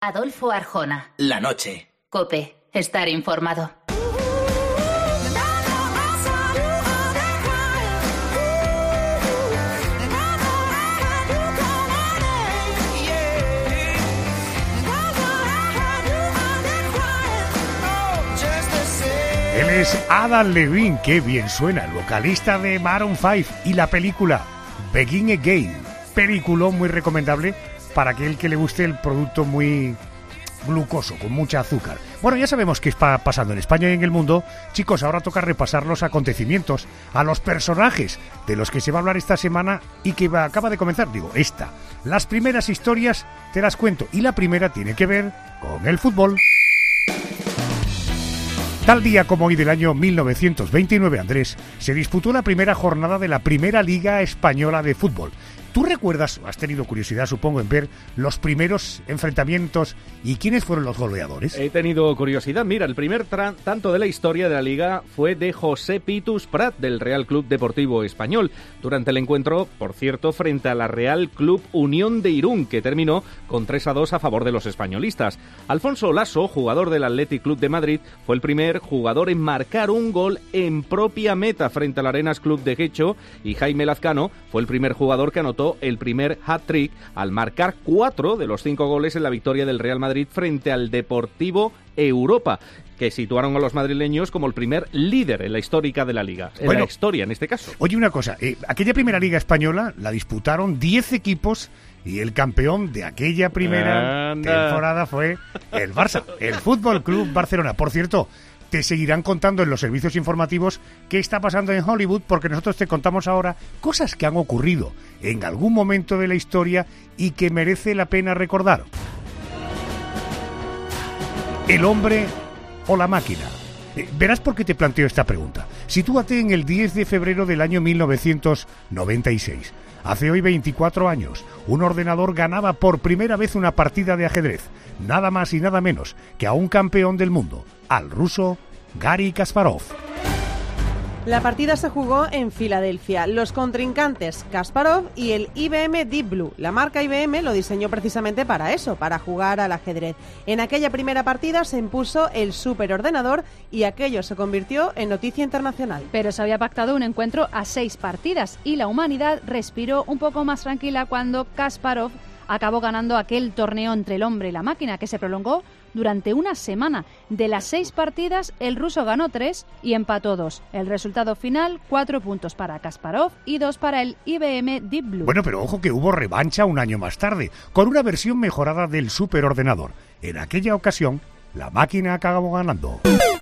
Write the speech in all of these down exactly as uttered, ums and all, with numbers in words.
Adolfo Arjona. La noche. COPE. Estar informado. Él es Adam Levine, qué bien suena, el vocalista de Maroon cinco, y la película Begin Again, peliculón muy recomendable para aquel que le guste el producto muy glucoso, con mucha azúcar. Bueno, ya sabemos qué está pasando en España y en el mundo. Chicos, ahora toca repasar los acontecimientos, a los personajes de los que se va a hablar esta semana y que va, acaba de comenzar, digo, esta. Las primeras historias te las cuento, y la primera tiene que ver con el fútbol. Tal día como hoy del año mil novecientos veintinueve, Andrés, se disputó la primera jornada de la Primera Liga Española de Fútbol. ¿Tú recuerdas, has tenido curiosidad supongo en ver los primeros enfrentamientos y quiénes fueron los goleadores? He tenido curiosidad. Mira, el primer tra- tanto de la historia de la Liga fue de José Pitus Prat, del Real Club Deportivo Español, durante el encuentro, por cierto, frente a la Real Club Unión de Irún, que terminó con tres a dos a favor de los españolistas. Alfonso Lasso, jugador del Athletic Club de Madrid, fue el primer jugador en marcar un gol en propia meta frente al Arenas Club de Guecho, y Jaime Lazcano fue el primer jugador que anotó el primer hat-trick al marcar cuatro de los cinco goles en la victoria del Real Madrid frente al Deportivo Europa, que situaron a los madrileños como el primer líder en la histórica de la Liga, en bueno, la historia en este caso. Oye, una cosa, eh, aquella primera Liga Española la disputaron diez equipos y el campeón de aquella primera Anda. temporada fue el Barça, el Fútbol Club Barcelona. Por cierto, te seguirán contando en los servicios informativos qué está pasando en Hollywood, porque nosotros te contamos ahora cosas que han ocurrido en algún momento de la historia y que merece la pena recordar. ¿El hombre o la máquina? Eh, verás por qué te planteo esta pregunta. Sitúate en el diez de febrero del año mil novecientos noventa y seis. Hace hoy veinticuatro años, un ordenador ganaba por primera vez una partida de ajedrez, nada más y nada menos que a un campeón del mundo, al ruso Garry Kasparov. La partida se jugó en Filadelfia. Los contrincantes Kasparov y el I B M Deep Blue. La marca I B M lo diseñó precisamente para eso, para jugar al ajedrez. En aquella primera partida se impuso el superordenador y aquello se convirtió en noticia internacional. Pero se había pactado un encuentro a seis partidas y la humanidad respiró un poco más tranquila cuando Kasparov acabó ganando aquel torneo entre el hombre y la máquina, que se prolongó durante una semana. De las seis partidas, el ruso ganó tres y empató dos. El resultado final, cuatro puntos para Kasparov y dos para el I B M Deep Blue. Bueno, pero ojo que hubo revancha un año más tarde, con una versión mejorada del superordenador. En aquella ocasión, la máquina acabó ganando.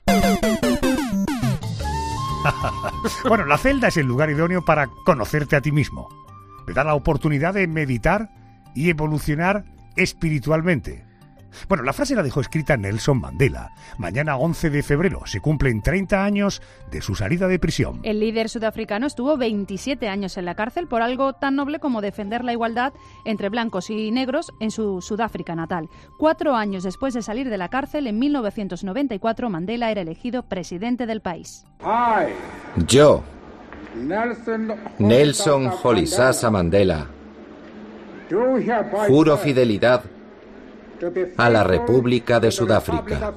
Bueno, la celda es el lugar idóneo para conocerte a ti mismo. Te da la oportunidad de meditar y evolucionar espiritualmente. Bueno, la frase la dejó escrita Nelson Mandela. Mañana, once de febrero, se cumplen treinta años de su salida de prisión. El líder sudafricano estuvo veintisiete años en la cárcel por algo tan noble como defender la igualdad entre blancos y negros en su Sudáfrica natal. Cuatro años después de salir de la cárcel, en mil novecientos noventa y cuatro, Mandela era elegido presidente del país. Yo, Nelson Rolihlahla Mandela, juro fidelidad a la República de Sudáfrica,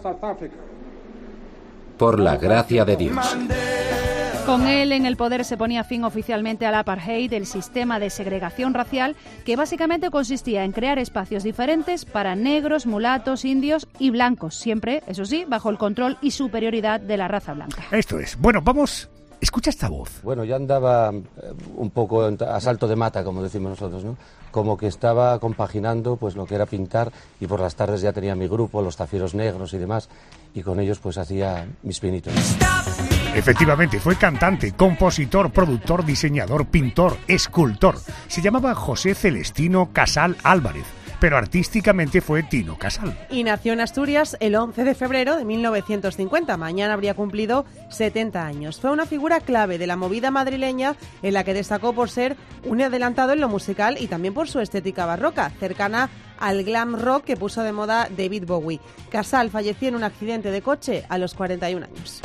por la gracia de Dios. Con él en el poder se ponía fin oficialmente al apartheid, el sistema de segregación racial que básicamente consistía en crear espacios diferentes para negros, mulatos, indios y blancos, siempre, eso sí, bajo el control y superioridad de la raza blanca. Esto es. Bueno, vamos... Escucha esta voz. Bueno, yo andaba un poco a salto de mata, como decimos nosotros, ¿no? Como que estaba compaginando pues lo que era pintar, y por las tardes ya tenía mi grupo, los Zafieros Negros y demás, y con ellos pues hacía mis pinitos. Efectivamente, fue cantante, compositor, productor, diseñador, pintor, escultor. Se llamaba José Celestino Casal Álvarez, pero artísticamente fue Tino Casal. Y nació en Asturias el once de febrero de mil novecientos cincuenta. Mañana habría cumplido setenta años. Fue una figura clave de la movida madrileña, en la que destacó por ser un adelantado en lo musical y también por su estética barroca, cercana al glam rock que puso de moda David Bowie. Casal falleció en un accidente de coche a los cuarenta y un años.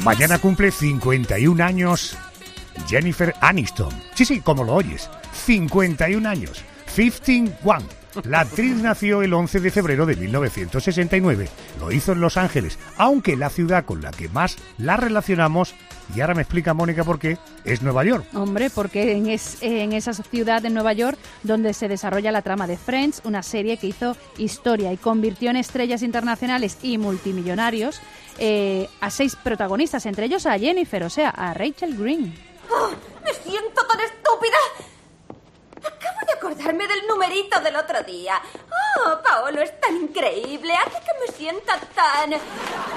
Mañana cumple cincuenta y un años Jennifer Aniston. Sí, sí, como lo oyes. cincuenta y un años. cincuenta y uno. La actriz nació el once de febrero de mil novecientos sesenta y nueve. Lo hizo en Los Ángeles, aunque la ciudad con la que más la relacionamos, y ahora me explica Mónica por qué, es Nueva York. Hombre, porque en, es, en esa ciudad de Nueva York donde se desarrolla la trama de Friends, una serie que hizo historia y convirtió en estrellas internacionales y multimillonarios eh, a seis protagonistas, entre ellos a Jennifer, o sea, a Rachel Green. Oh, ¡me siento tan estúpida! Acabo de acordarme del numerito del otro día. ¡Oh, Paolo es tan increíble! Hace que me sienta tan... Dios,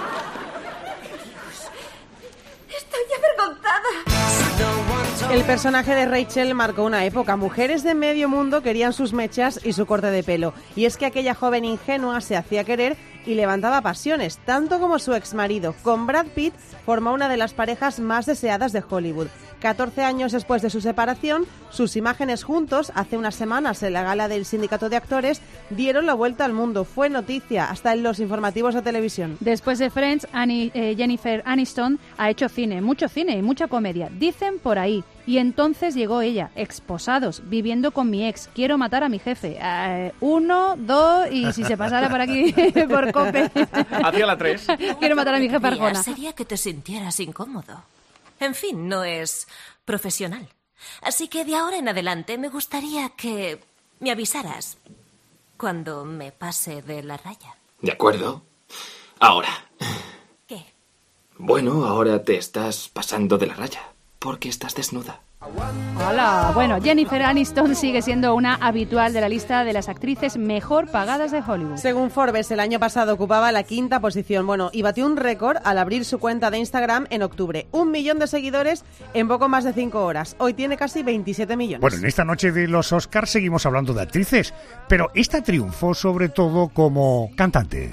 estoy avergonzada. El personaje de Rachel marcó una época. Mujeres de medio mundo querían sus mechas y su corte de pelo. Y es que aquella joven ingenua se hacía querer y levantaba pasiones, tanto como su exmarido. Con Brad Pitt formó una de las parejas más deseadas de Hollywood. catorce años después de su separación, sus imágenes juntos, hace unas semanas en la gala del Sindicato de Actores, dieron la vuelta al mundo. Fue noticia hasta en los informativos de televisión. Después de Friends, Annie, eh, Jennifer Aniston ha hecho cine, mucho cine y mucha comedia. Dicen por ahí. Y entonces llegó ella, Exposados, viviendo con mi ex, quiero matar a mi jefe. Eh, uno, dos, y si se pasara por aquí, por COPE. Hacia la tres. Quiero matar a mi jefe Arjona. Sería que te sintieras incómodo. En fin, no es profesional. Así que de ahora en adelante me gustaría que me avisaras cuando me pase de la raya. De acuerdo. Ahora. ¿Qué? Bueno, ahora te estás pasando de la raya. Porque estás desnuda. Hola. Bueno, Jennifer Aniston sigue siendo una habitual de la lista de las actrices mejor pagadas de Hollywood. Según Forbes, el año pasado ocupaba la quinta posición. Bueno, y batió un récord al abrir su cuenta de Instagram en octubre. Un millón de seguidores en poco más de cinco horas. Hoy tiene casi veintisiete millones. Bueno, en esta noche de los Oscars seguimos hablando de actrices, pero esta triunfó sobre todo como cantante.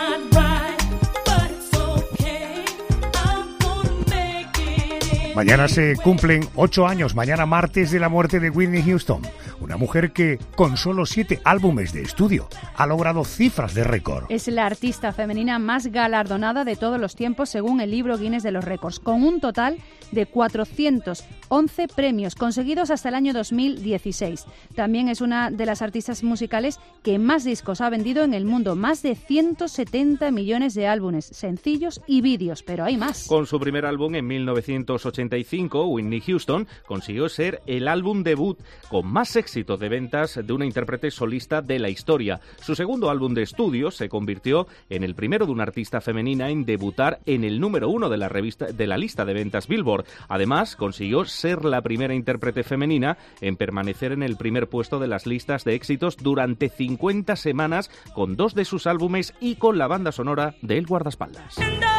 Mañana se cumplen ocho años, mañana martes, de la muerte de Whitney Houston, una mujer que con solo siete álbumes de estudio ha logrado cifras de récord. Es la artista femenina más galardonada de todos los tiempos según el libro Guinness de los récords, con un total de cuatrocientos once premios conseguidos hasta el año dos mil dieciséis. También es una de las artistas musicales que más discos ha vendido en el mundo, más de ciento setenta millones de álbumes, sencillos y vídeos, pero hay más. Con su primer álbum en mil novecientos ochenta y cinco, Whitney Houston consiguió ser el álbum debut con más éxito de ventas de una intérprete solista de la historia. Su segundo álbum de estudio se convirtió en el primero de una artista femenina en debutar en el número uno de la revista de la lista de ventas Billboard. Además, consiguió ser la primera intérprete femenina en permanecer en el primer puesto de las listas de éxitos durante cincuenta semanas con dos de sus álbumes y con la banda sonora de El Guardaespaldas.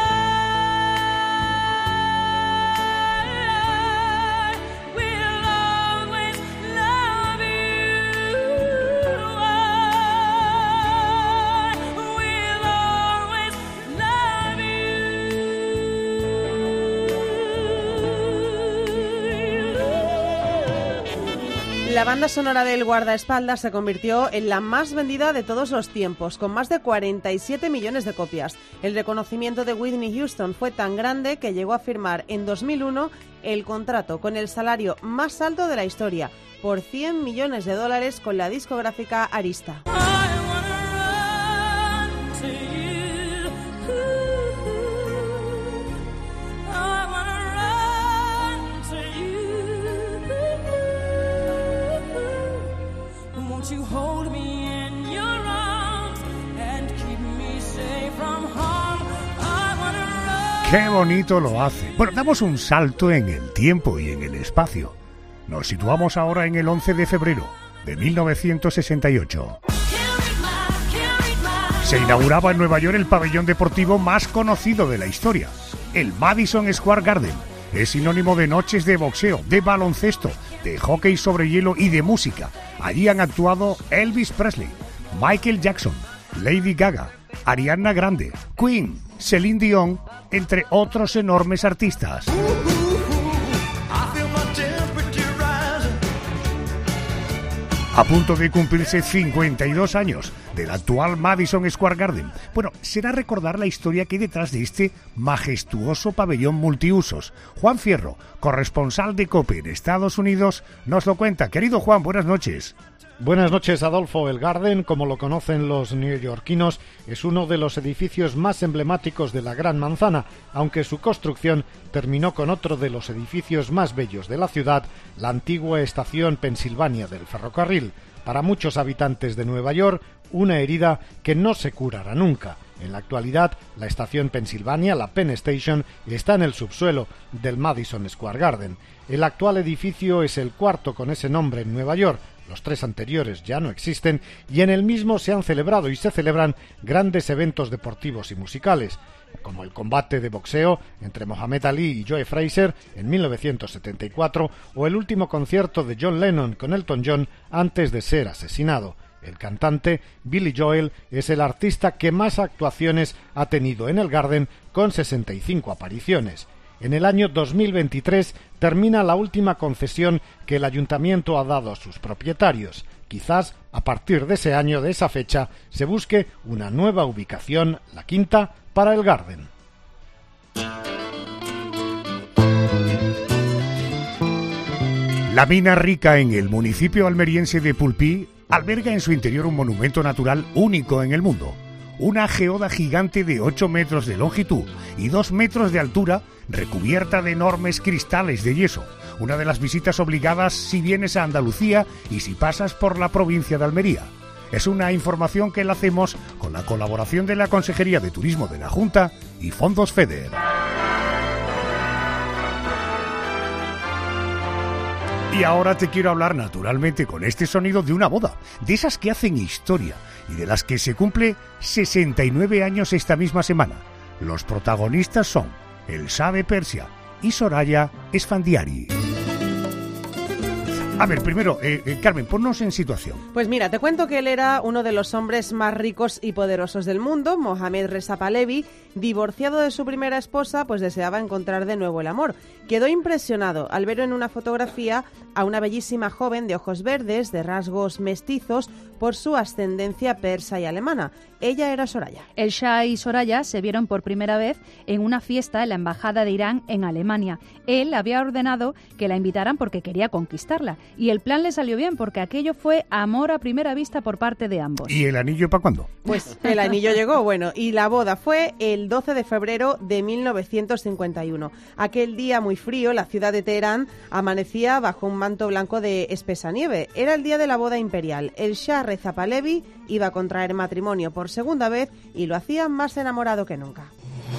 La banda sonora del Guardaespaldas se convirtió en la más vendida de todos los tiempos, con más de cuarenta y siete millones de copias. El reconocimiento de Whitney Houston fue tan grande que llegó a firmar en dos mil uno el contrato con el salario más alto de la historia, por cien millones de dólares con la discográfica Arista. ¡Qué bonito lo hace! Bueno, damos un salto en el tiempo y en el espacio. Nos situamos ahora en el once de febrero de mil novecientos sesenta y ocho. Se inauguraba en Nueva York el pabellón deportivo más conocido de la historia, el Madison Square Garden. Es sinónimo de noches de boxeo, de baloncesto, de hockey sobre hielo y de música. Allí han actuado Elvis Presley, Michael Jackson, Lady Gaga, Ariana Grande, Queen, Celine Dion, entre otros enormes artistas. A punto de cumplirse cincuenta y dos años del actual Madison Square Garden. Bueno, será recordar la historia que hay detrás de este majestuoso pabellón multiusos. Juan Fierro, corresponsal de COPE en Estados Unidos, nos lo cuenta. Querido Juan, buenas noches. Buenas noches, Adolfo. El Garden, como lo conocen los neoyorquinos, es uno de los edificios más emblemáticos de la Gran Manzana, aunque su construcción terminó con otro de los edificios más bellos de la ciudad, la antigua estación Pensilvania del ferrocarril. Para muchos habitantes de Nueva York, una herida que no se curará nunca. En la actualidad, la estación Pensilvania, la Penn Station, está en el subsuelo del Madison Square Garden. El actual edificio es el cuarto con ese nombre en Nueva York. Los tres anteriores ya no existen y en el mismo se han celebrado y se celebran grandes eventos deportivos y musicales, como el combate de boxeo entre Muhammad Ali y Joe Frazier en mil novecientos setenta y cuatro o el último concierto de John Lennon con Elton John antes de ser asesinado. El cantante Billy Joel es el artista que más actuaciones ha tenido en el Garden, con sesenta y cinco apariciones. En el año dos mil veintitrés termina la última concesión que el ayuntamiento ha dado a sus propietarios. Quizás a partir de ese año, de esa fecha, se busque una nueva ubicación, la quinta, para el Garden. La mina rica en el municipio almeriense de Pulpí alberga en su interior un monumento natural único en el mundo. Una geoda gigante de ocho metros de longitud y dos metros de altura, recubierta de enormes cristales de yeso. Una de las visitas obligadas si vienes a Andalucía y si pasas por la provincia de Almería. Es una información que la hacemos con la colaboración de la Consejería de Turismo de la Junta y Fondos FEDER. Y ahora te quiero hablar naturalmente con este sonido de una boda, de esas que hacen historia y de las que se cumple sesenta y nueve años esta misma semana. Los protagonistas son el Shah de Persia y Soraya Esfandiari. A ver, primero, eh, eh, Carmen, ponnos en situación. Pues mira, te cuento que él era uno de los hombres más ricos y poderosos del mundo. Mohamed Reza Pahlavi, divorciado de su primera esposa, pues deseaba encontrar de nuevo el amor. Quedó impresionado al ver en una fotografía a una bellísima joven de ojos verdes, de rasgos mestizos, por su ascendencia persa y alemana. Ella era Soraya. El Shah y Soraya se vieron por primera vez en una fiesta en la Embajada de Irán en Alemania. Él había ordenado que la invitaran porque quería conquistarla. Y el plan le salió bien porque aquello fue amor a primera vista por parte de ambos. ¿Y el anillo para cuándo? Pues el anillo llegó, bueno, y la boda fue el doce de febrero de mil novecientos cincuenta y uno. Aquel día muy frío, la ciudad de Teherán amanecía bajo un manto blanco de espesa nieve. Era el día de la boda imperial. El Shah Reza Pahlavi iba a contraer matrimonio por segunda vez y lo hacía más enamorado que nunca.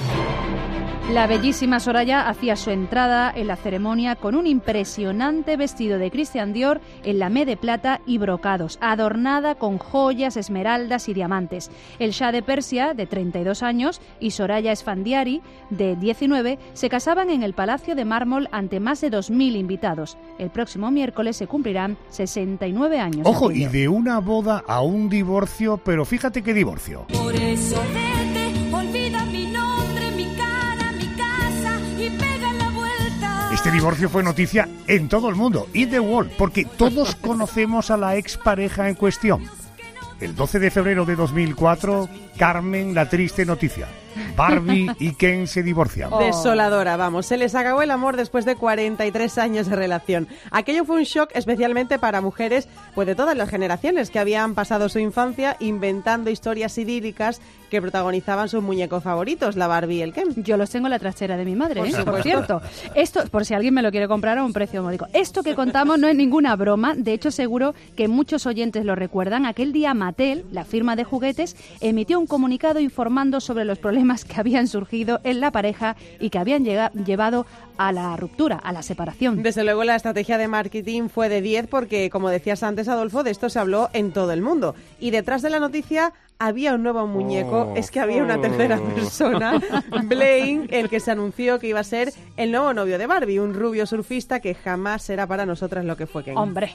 La bellísima Soraya hacía su entrada en la ceremonia con un impresionante vestido de Christian Dior en lamé de plata y brocados, adornada con joyas, esmeraldas y diamantes. El Shah de Persia, de treinta y dos años, y Soraya Esfandiari, de diecinueve, se casaban en el Palacio de Mármol ante más de dos mil invitados. El próximo miércoles se cumplirán sesenta y nueve años. Ojo, y de una boda a un divorcio, pero fíjate qué divorcio. Por eso vete, olvida mi nombre, mi cara, mi casa y pega la vuelta. Este divorcio fue noticia en todo el mundo, in the world, porque todos conocemos a la expareja en cuestión. El doce de febrero de dos mil cuatro, Carmen, la triste noticia. Barbie y Ken se divorcian. Oh. Desoladora, vamos. Se les acabó el amor después de cuarenta y tres años de relación. Aquello fue un shock especialmente para mujeres pues de todas las generaciones que habían pasado su infancia inventando historias idílicas que protagonizaban sus muñecos favoritos, la Barbie y el Ken. Yo los tengo en la trasera de mi madre, por, ¿eh? Por cierto. Esto, por si alguien me lo quiere comprar a un precio módico. Esto que contamos no es ninguna broma. De hecho, seguro que muchos oyentes lo recuerdan. Aquel día Mattel, la firma de juguetes, emitió un comunicado informando sobre los problemas que habían surgido en la pareja y que habían llega, llevado a la ruptura, a la separación. Desde luego la estrategia de marketing fue de diez porque, como decías antes, Adolfo, de esto se habló en todo el mundo. Y detrás de la noticia había un nuevo muñeco, oh, es que había una tercera persona, Blaine, el que se anunció que iba a ser el nuevo novio de Barbie, un rubio surfista que jamás será para nosotras lo que fue Ken. ¡Hombre!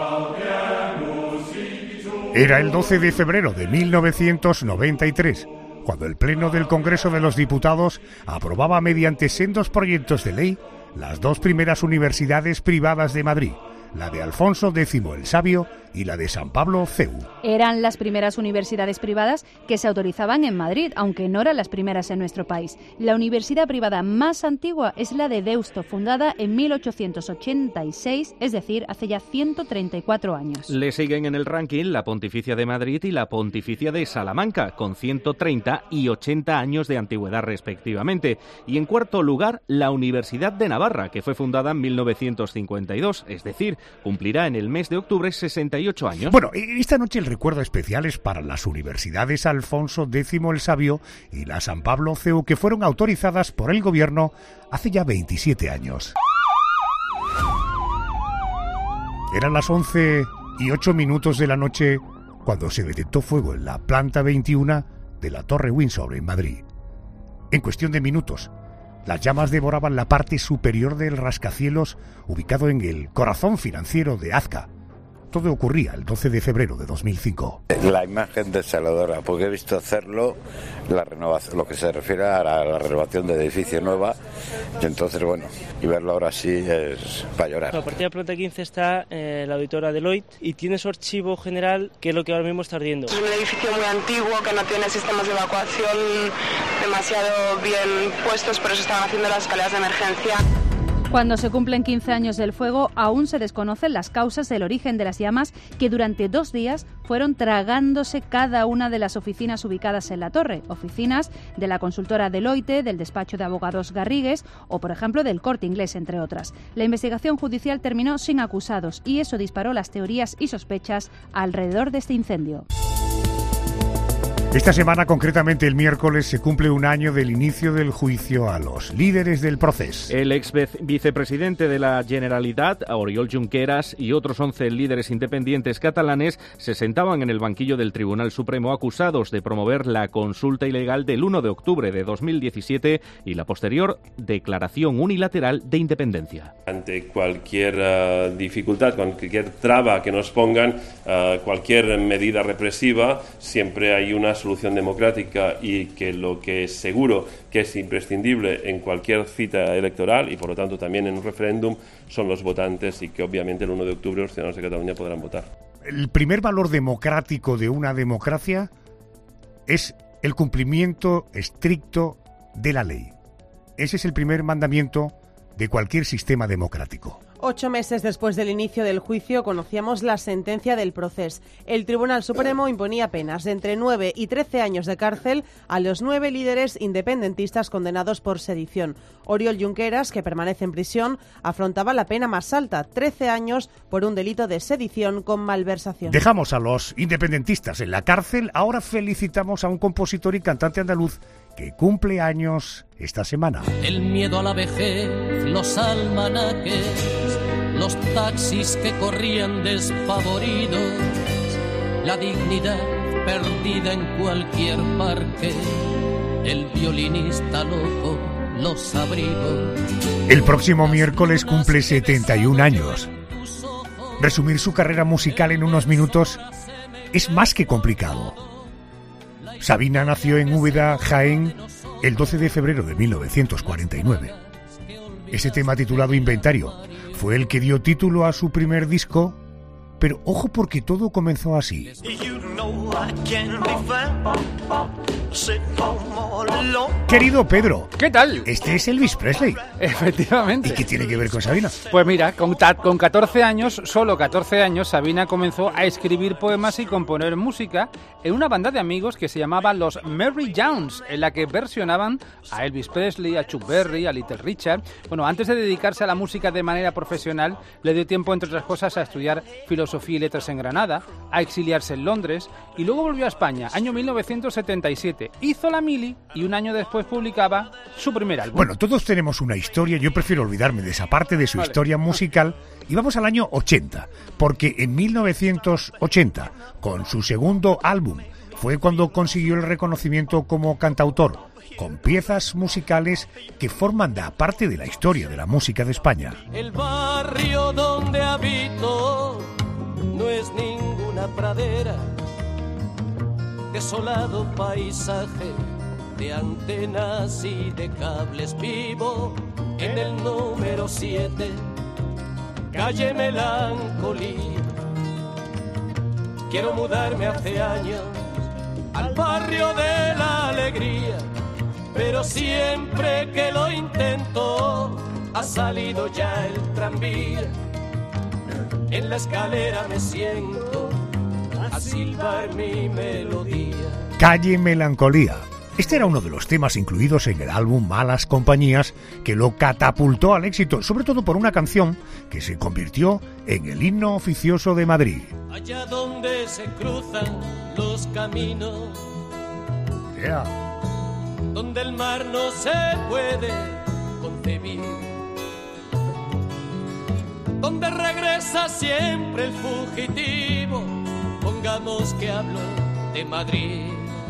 Era el doce de febrero de mil novecientos noventa y tres, cuando el Pleno del Congreso de los Diputados aprobaba mediante sendos proyectos de ley las dos primeras universidades privadas de Madrid, la de Alfonso X el Sabio y la de San Pablo C E U. Eran las primeras universidades privadas que se autorizaban en Madrid, aunque no eran las primeras en nuestro país. La universidad privada más antigua es la de Deusto, fundada en mil ochocientos ochenta y seis, es decir, hace ya ciento treinta y cuatro años. Le siguen en el ranking la Pontificia de Madrid y la Pontificia de Salamanca, con ciento treinta y ochenta años de antigüedad respectivamente. Y en cuarto lugar, la Universidad de Navarra, que fue fundada en mil novecientos cincuenta y dos, es decir, cumplirá en el mes de octubre sesenta y ocho años. Bueno, esta noche el recuerdo especial es para las universidades Alfonso X el Sabio y la San Pablo C E U, que fueron autorizadas por el gobierno hace ya veintisiete años. Eran las once y ocho minutos de la noche cuando se detectó fuego en la planta veintiuno de la Torre Windsor en Madrid. En cuestión de minutos, las llamas devoraban la parte superior del rascacielos ubicado en el corazón financiero de Azca. Todo ocurría el doce de febrero de dos mil cinco. La imagen desoladora, porque he visto hacerlo la renovación, lo que se refiere a la, la renovación de edificio nueva, y entonces, bueno, y verlo ahora sí es para llorar. A partir de la planta quince está eh, la auditora Deloitte y tiene su archivo general, que es lo que ahora mismo está ardiendo. Es un edificio muy antiguo que no tiene sistemas de evacuación demasiado bien puestos, por eso están haciendo las escaleras de emergencia. Cuando se cumplen quince años del fuego, aún se desconocen las causas del origen de las llamas que durante dos días fueron tragándose cada una de las oficinas ubicadas en la torre. Oficinas de la consultora Deloitte, del despacho de abogados Garrigues o, por ejemplo, del Corte Inglés, entre otras. La investigación judicial terminó sin acusados y eso disparó las teorías y sospechas alrededor de este incendio. Esta semana, concretamente el miércoles, se cumple un año del inicio del juicio a los líderes del proceso. El ex vicepresidente de la Generalitat, Oriol Junqueras, y otros once líderes independientes catalanes se sentaban en el banquillo del Tribunal Supremo acusados de promover la consulta ilegal del uno de octubre de dos mil diecisiete y la posterior declaración unilateral de independencia. Ante cualquier uh, dificultad, cualquier traba que nos pongan, uh, cualquier medida represiva, siempre hay una solución democrática, y que lo que es seguro que es imprescindible en cualquier cita electoral y por lo tanto también en un referéndum son los votantes, y que obviamente el uno de octubre los ciudadanos de Cataluña podrán votar. El primer valor democrático de una democracia es el cumplimiento estricto de la ley. Ese es el primer mandamiento de cualquier sistema democrático. Ocho meses después del inicio del juicio conocíamos la sentencia del procés. El Tribunal Supremo imponía penas de entre nueve y trece años de cárcel a los nueve líderes independentistas condenados por sedición. Oriol Junqueras, que permanece en prisión, afrontaba la pena más alta, trece años por un delito de sedición con malversación. Dejamos a los independentistas en la cárcel, ahora felicitamos a un compositor y cantante andaluz que cumple años esta semana. El miedo a la vejez, los almanaques, los taxis que corrían despavoridos, la dignidad perdida en cualquier parque, el violinista loco, los abrigos. El próximo miércoles cumple setenta y un años. Resumir su carrera musical en unos minutos es más que complicado. Sabina nació en Úbeda, Jaén, el doce de febrero de mil novecientos cuarenta y nueve. Ese tema titulado Inventario fue el que dio título a su primer disco, pero ojo porque todo comenzó así. Querido Pedro, ¿qué tal? Este es Elvis Presley. Efectivamente. ¿Y qué tiene que ver con Sabina? Pues mira, con, con catorce años, solo catorce años, Sabina comenzó a escribir poemas y componer música en una banda de amigos que se llamaba los Merry Jones, en la que versionaban a Elvis Presley, a Chuck Berry, a Little Richard. Bueno, antes de dedicarse a la música de manera profesional, le dio tiempo, entre otras cosas, a estudiar filosofía y letras en Granada, a exiliarse en Londres y luego volvió a España, año mil novecientos setenta y siete. Hizo la mili y un año después publicaba su primer álbum. Bueno, todos tenemos una historia, yo prefiero olvidarme de esa parte de su vale. historia musical y vamos al año ochenta, porque en mil novecientos ochenta, con su segundo álbum, fue cuando consiguió el reconocimiento como cantautor, con piezas musicales que forman da parte de la historia de la música de España. El barrio donde habito no es ninguna pradera, desolado paisaje de antenas y de cables. Vivo en el número siete calle Melancolía. Quiero mudarme hace años al barrio de la alegría, pero siempre que lo intento ha salido ya el tranvía. En la escalera me siento a silbar mi melodía. Calle Melancolía. Este era uno de los temas incluidos en el álbum Malas Compañías, que lo catapultó al éxito, sobre todo por una canción que se convirtió en el himno oficioso de Madrid. Allá donde se cruzan los caminos, Yeah. donde el mar no se puede concebir, donde regresa siempre el fugitivo, pongamos que hablo de Madrid.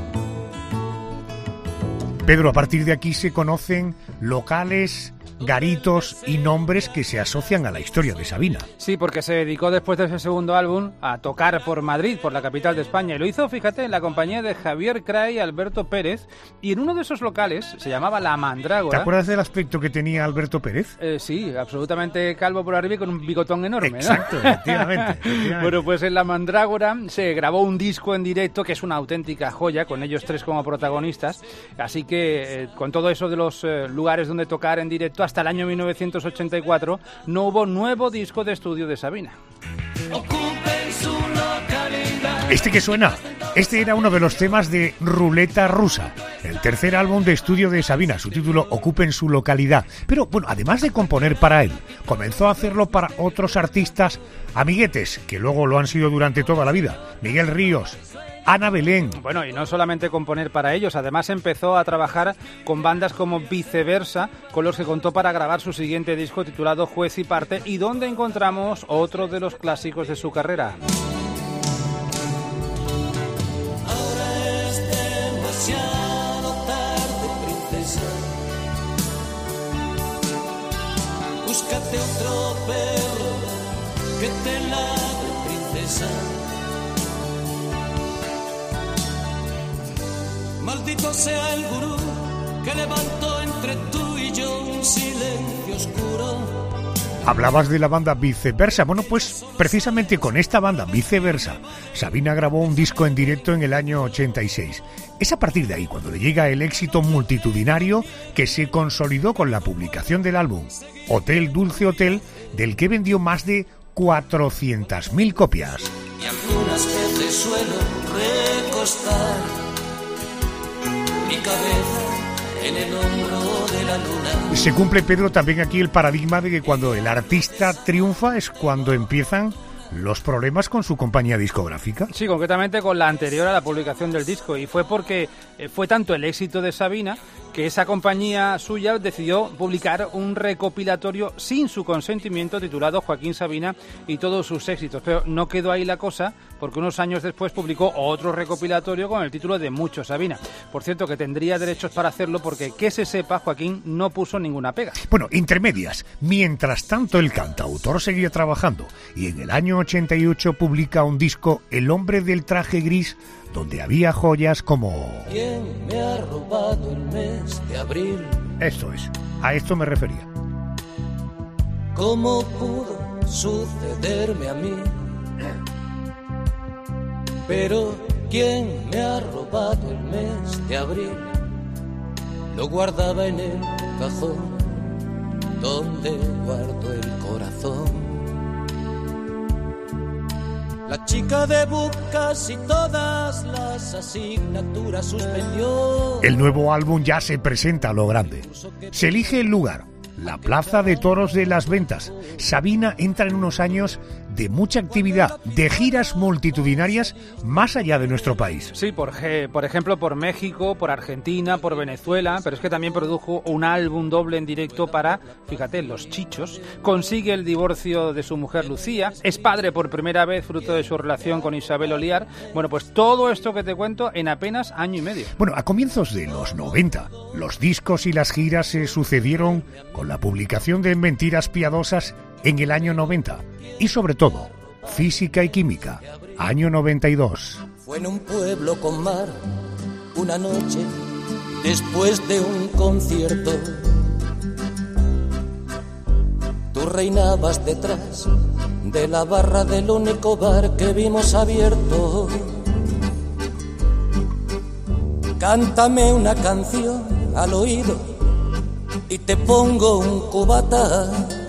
Pedro, a partir de aquí se conocen locales, garitos y nombres que se asocian a la historia de Sabina. Sí, porque se dedicó después de ese segundo álbum a tocar por Madrid, por la capital de España. Y lo hizo, fíjate, en la compañía de Javier Cray y Alberto Pérez. Y en uno de esos locales, se llamaba La Mandrágora. ¿Te acuerdas del aspecto que tenía Alberto Pérez? Eh, sí, absolutamente calvo por arriba y con un bigotón enorme, ¿no? Exacto, efectivamente, efectivamente. Bueno, pues en La Mandrágora se grabó un disco en directo que es una auténtica joya, con ellos tres como protagonistas. Así que eh, con todo eso de los eh, lugares donde tocar en directo, hasta el año mil novecientos ochenta y cuatro no hubo nuevo disco de estudio de Sabina. Este que suena, este era uno de los temas de Ruleta Rusa, el tercer álbum de estudio de Sabina, su título Ocupen su localidad. Pero bueno, además de componer para él, comenzó a hacerlo para otros artistas amiguetes, que luego lo han sido durante toda la vida. Miguel Ríos, Ana Belén. Bueno, y no solamente componer para ellos, además empezó a trabajar con bandas como Viceversa, con los que contó para grabar su siguiente disco titulado Juez y Parte, y donde encontramos otro de los clásicos de su carrera. Ahora es demasiado tarde, princesa. Búscate otro perro que te ladre, princesa. Maldito sea el gurú que levantó entre tú y yo un silencio oscuro. Hablabas de la banda Viceversa. Bueno, pues precisamente con esta banda Viceversa, Sabina grabó un disco en directo en el año ochenta y seis. Es a partir de ahí cuando le llega el éxito multitudinario que se consolidó con la publicación del álbum Hotel Dulce Hotel, del que vendió más de cuatrocientas mil copias. Y algunas veces suelo recostar mi cabeza en el hombro de la luna. Se cumple, Pedro, también aquí el paradigma de que cuando el artista triunfa es cuando empiezan los problemas con su compañía discográfica. Sí, concretamente con la anterior a la publicación del disco, y fue porque eh, fue tanto el éxito de Sabina que esa compañía suya decidió publicar un recopilatorio sin su consentimiento titulado Joaquín Sabina y todos sus éxitos. Pero no quedó ahí la cosa, porque unos años después publicó otro recopilatorio con el título de Mucho Sabina. Por cierto, que tendría derechos para hacerlo porque, que se sepa, Joaquín no puso ninguna pega. Bueno, intermedias. Mientras tanto, el cantautor seguía trabajando y en el año ochenta y ocho publica un disco, El hombre del traje gris, donde había joyas como... ¿Quién me ha robado el mes de abril? Esto es, a esto me refería. ¿Cómo pudo sucederme a mí? Pero ¿quién me ha robado el mes de abril? Lo guardaba en el cajón donde guardo el corazón. La chica de Bucas y todas las asignaturas suspendió. El nuevo álbum ya se presenta a lo grande. Se elige el lugar, la Plaza de Toros de las Ventas. Sabina entra en unos años de mucha actividad, de giras multitudinarias más allá de nuestro país. Sí, por, por ejemplo, por México, por Argentina, por Venezuela, pero es que también produjo un álbum doble en directo para, fíjate, Los Chichos. Consigue el divorcio de su mujer Lucía, es padre por primera vez fruto de su relación con Isabel Oliar. Bueno, pues todo esto que te cuento en apenas año y medio. Bueno, a comienzos de los noventa, los discos y las giras se sucedieron con la publicación de Mentiras Piadosas en el año noventa. Y sobre todo, Física y Química, año noventa y dos. Fue en un pueblo con mar, una noche después de un concierto. Tu reinabas detrás de la barra del único bar que vimos abierto. Cántame una canción al oído y te pongo un cubata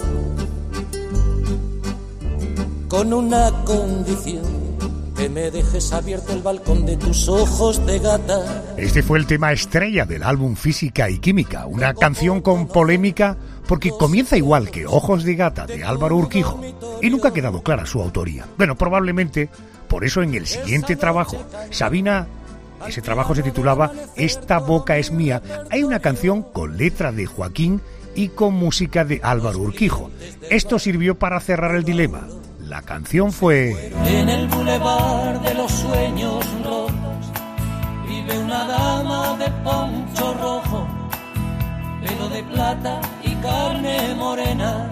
con una condición: que me dejes abierto el balcón de tus ojos de gata. Este fue el tema estrella del álbum Física y Química, una canción con polémica porque comienza igual que Ojos de Gata de Álvaro Urquijo y nunca ha quedado clara su autoría. Bueno, probablemente por eso en el siguiente trabajo, Sabina, ese trabajo se titulaba Esta boca es mía, hay una canción con letra de Joaquín y con música de Álvaro Urquijo. Esto sirvió para cerrar el dilema. La canción fue... En el bulevar de los sueños rojos vive una dama de poncho rojo, pelo de plata y carne morena,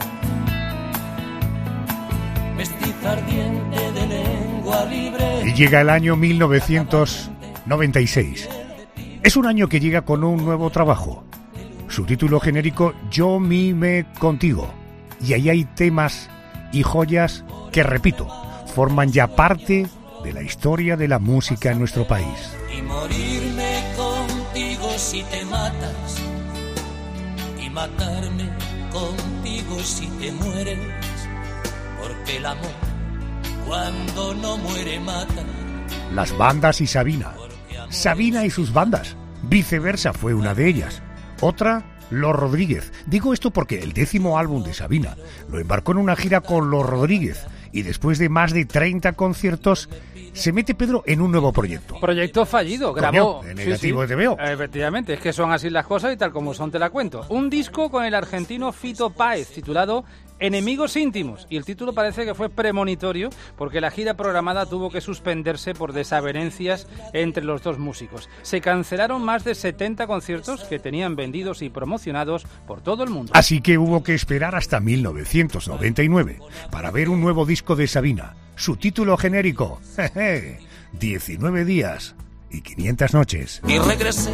mestiza ardiente de lengua libre. Y llega el año mil novecientos noventa y seis. Es un año que llega con un nuevo trabajo. Su título genérico, Yo, mi, me, contigo. Y ahí hay temas y joyas que, repito, forman ya parte de la historia de la música en nuestro país. Y morirme contigo si te matas, y matarme contigo si te mueres, porque el amor cuando no muere mata. Las bandas y Sabina. Sabina y sus bandas. Viceversa fue una de ellas. Otra, Los Rodríguez. Digo esto porque el décimo álbum de Sabina lo embarcó en una gira con Los Rodríguez y después de más de treinta conciertos se mete Pedro en un nuevo proyecto. Proyecto fallido, grabó... Coño, de negativo sí, sí. te veo. Efectivamente, es que son así las cosas y tal como son te la cuento. Un disco con el argentino Fito Páez titulado Enemigos íntimos, y el título parece que fue premonitorio porque la gira programada tuvo que suspenderse por desavenencias entre los dos músicos. Se cancelaron más de setenta conciertos que tenían vendidos y promocionados por todo el mundo. Así que hubo que esperar hasta mil novecientos noventa y nueve para ver un nuevo disco de Sabina. Su título genérico, jeje, diecinueve días y quinientas noches. Y regresé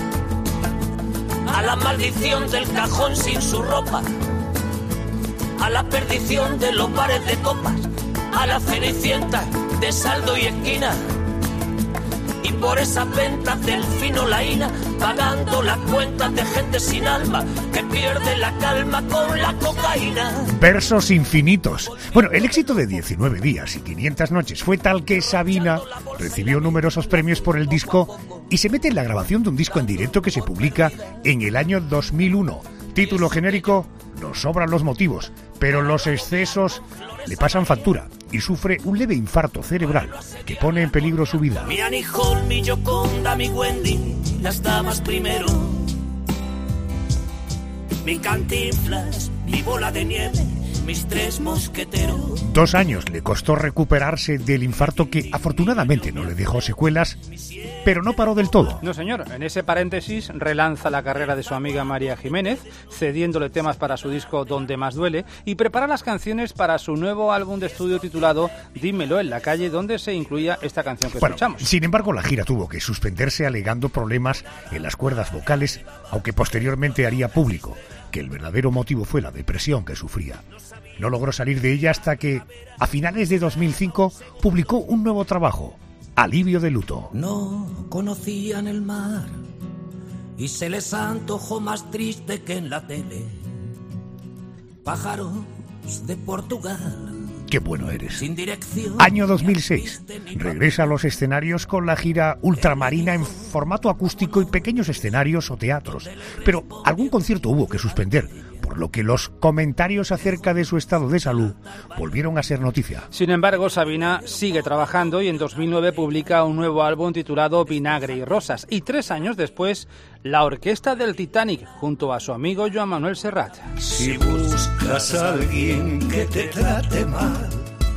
a la maldición del cajón sin su ropa, a la perdición de los bares de copas, a la cenicienta de saldo y esquina, y por esas ventas del fino laína, pagando las cuentas de gente sin alma que pierde la calma con la cocaína. Versos infinitos. Bueno, el éxito de diecinueve días y quinientas noches fue tal que Sabina recibió numerosos premios por el disco y se mete en la grabación de un disco en directo que se publica en el año dos mil uno. Título genérico, Nos sobran los motivos, pero los excesos le pasan factura y sufre un leve infarto cerebral que pone en peligro su vida. Mi Annie Hall, mi Gioconda, mi Wendy, las damas primero. Mi Cantinflas, mi Bola de Nieve, mis tres mosqueteros. Dos años le costó recuperarse del infarto que afortunadamente no le dejó secuelas, pero no paró del todo. No, señor. En ese paréntesis relanza la carrera de su amiga María Jiménez, cediéndole temas para su disco Donde Más Duele, y prepara las canciones para su nuevo álbum de estudio titulado Dímelo en la calle, donde se incluía esta canción que bueno, escuchamos. Sin embargo, la gira tuvo que suspenderse alegando problemas en las cuerdas vocales, aunque posteriormente haría público que el verdadero motivo fue la depresión que sufría. No logró salir de ella hasta que, a finales de dos mil cinco, publicó un nuevo trabajo, Alivio de luto. No conocían el mar y se les antojó más triste que en la tele. Pájaros de Portugal. ¡Qué bueno eres! Sin dirección. Año dos mil seis. Regresa a los escenarios con la gira Ultramarina en formato acústico y pequeños escenarios o teatros. Pero algún concierto hubo que suspender, por lo que los comentarios acerca de su estado de salud volvieron a ser noticia. Sin embargo, Sabina sigue trabajando y en dos mil nueve publica un nuevo álbum titulado Vinagre y Rosas. Y tres años después, la orquesta del Titanic, junto a su amigo Joan Manuel Serrat. Si buscas a alguien que te trate mal,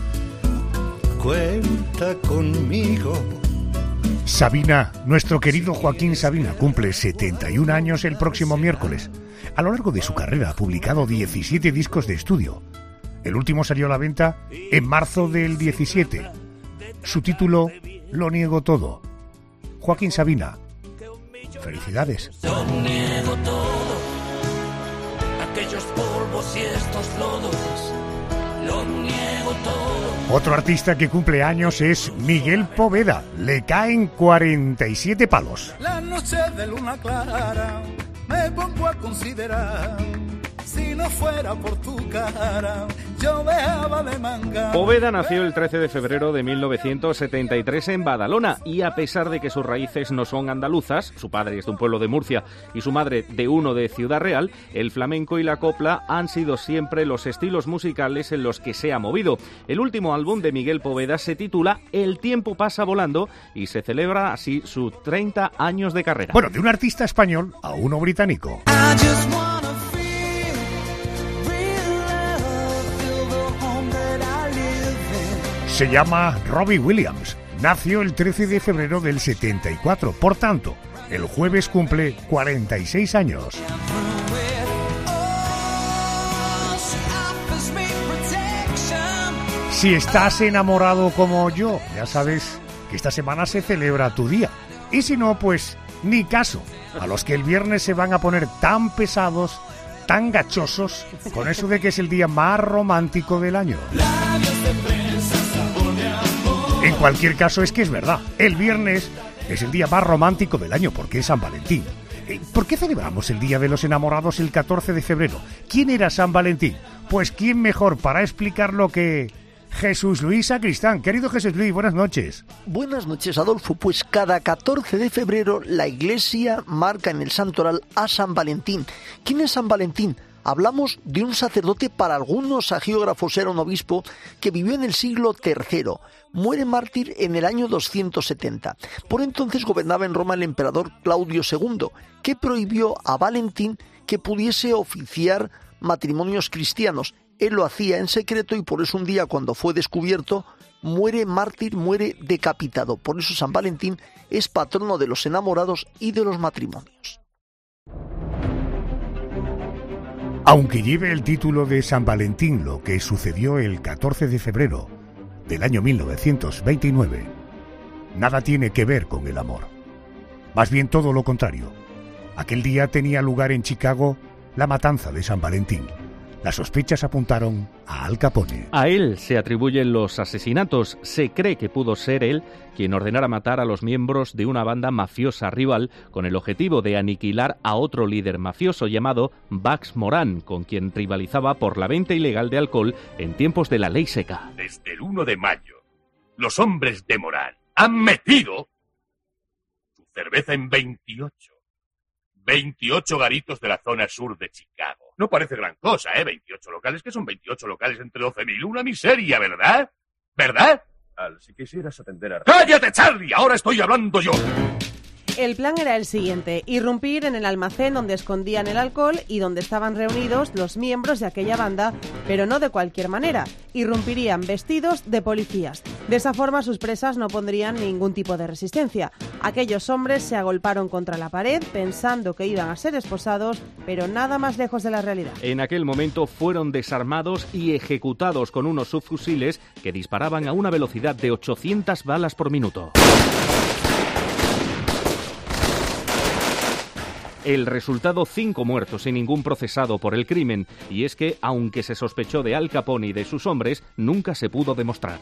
cuenta conmigo. Sabina, nuestro querido Joaquín Sabina, cumple setenta y un años el próximo miércoles. A lo largo de su carrera ha publicado diecisiete discos de estudio. El último salió a la venta en marzo del diecisiete. Su título, Lo niego todo. Joaquín Sabina, felicidades. Lo niego todo, aquellos polvos y estos lodos, lo niego todo. Otro artista que cumple años es Miguel Poveda. Le caen cuarenta y siete palos. La noche de luna clara me pongo a considerar, si no fuera por tu cara, yo dejaba de mangar. Poveda nació el trece de febrero de mil novecientos setenta y tres en Badalona y a pesar de que sus raíces no son andaluzas, su padre es de un pueblo de Murcia y su madre de uno de Ciudad Real, el flamenco y la copla han sido siempre los estilos musicales en los que se ha movido. El último álbum de Miguel Poveda se titula El tiempo pasa volando y se celebra así sus treinta años de carrera. Bueno, de un artista español a uno británico. Se llama Robbie Williams. Nació el trece de febrero del setenta y cuatro. Por tanto, el jueves cumple cuarenta y seis años. Si estás enamorado como yo, ya sabes que esta semana se celebra tu día. Y si no, pues ni caso a los que el viernes se van a poner tan pesados, tan gachosos, con eso de que es el día más romántico del año. En cualquier caso, es que es verdad. El viernes es el día más romántico del año porque es San Valentín. ¿Por qué celebramos el Día de los Enamorados el catorce de febrero? ¿Quién era San Valentín? Pues ¿quién mejor para explicarlo que Jesús Luis Sacristán? Querido Jesús Luis, buenas noches. Buenas noches, Adolfo. Pues cada catorce de febrero la Iglesia marca en el santoral a San Valentín. ¿Quién es San Valentín? Hablamos de un sacerdote, para algunos hagiógrafos era un obispo, que vivió en el siglo tercero. Muere mártir en el año doscientos setenta. Por entonces gobernaba en Roma el emperador Claudio segundo, que prohibió a Valentín que pudiese oficiar matrimonios cristianos. Él lo hacía en secreto y por eso un día, cuando fue descubierto, muere mártir, muere decapitado. Por eso San Valentín es patrono de los enamorados y de los matrimonios. Aunque lleve el título de San Valentín, lo que sucedió el catorce de febrero del año mil novecientos veintinueve, nada tiene que ver con el amor. Más bien todo lo contrario. Aquel día tenía lugar en Chicago la matanza de San Valentín. Las sospechas apuntaron a Al Capone. A él se atribuyen los asesinatos. Se cree que pudo ser él quien ordenara matar a los miembros de una banda mafiosa rival con el objetivo de aniquilar a otro líder mafioso llamado Bugs Moran, con quien rivalizaba por la venta ilegal de alcohol en tiempos de la ley seca. Desde el uno de mayo, los hombres de Moran han metido su cerveza en veintiocho. veintiocho garitos de la zona sur de Chicago. No parece gran cosa, ¿eh? veintiocho locales, que son veintiocho locales entre doce mil. Una miseria, ¿verdad? ¿Verdad? Al, si quisieras atender a... ¡Cállate, Charlie! Ahora estoy hablando yo. El plan era el siguiente: irrumpir en el almacén donde escondían el alcohol y donde estaban reunidos los miembros de aquella banda, pero no de cualquier manera. Irrumpirían vestidos de policías. De esa forma sus presas no pondrían ningún tipo de resistencia. Aquellos hombres se agolparon contra la pared pensando que iban a ser esposados, pero nada más lejos de la realidad. En aquel momento fueron desarmados y ejecutados con unos subfusiles que disparaban a una velocidad de ochocientas balas por minuto. El resultado: cinco muertos y ningún procesado por el crimen. Y es que, aunque se sospechó de Al Capone y de sus hombres, nunca se pudo demostrar.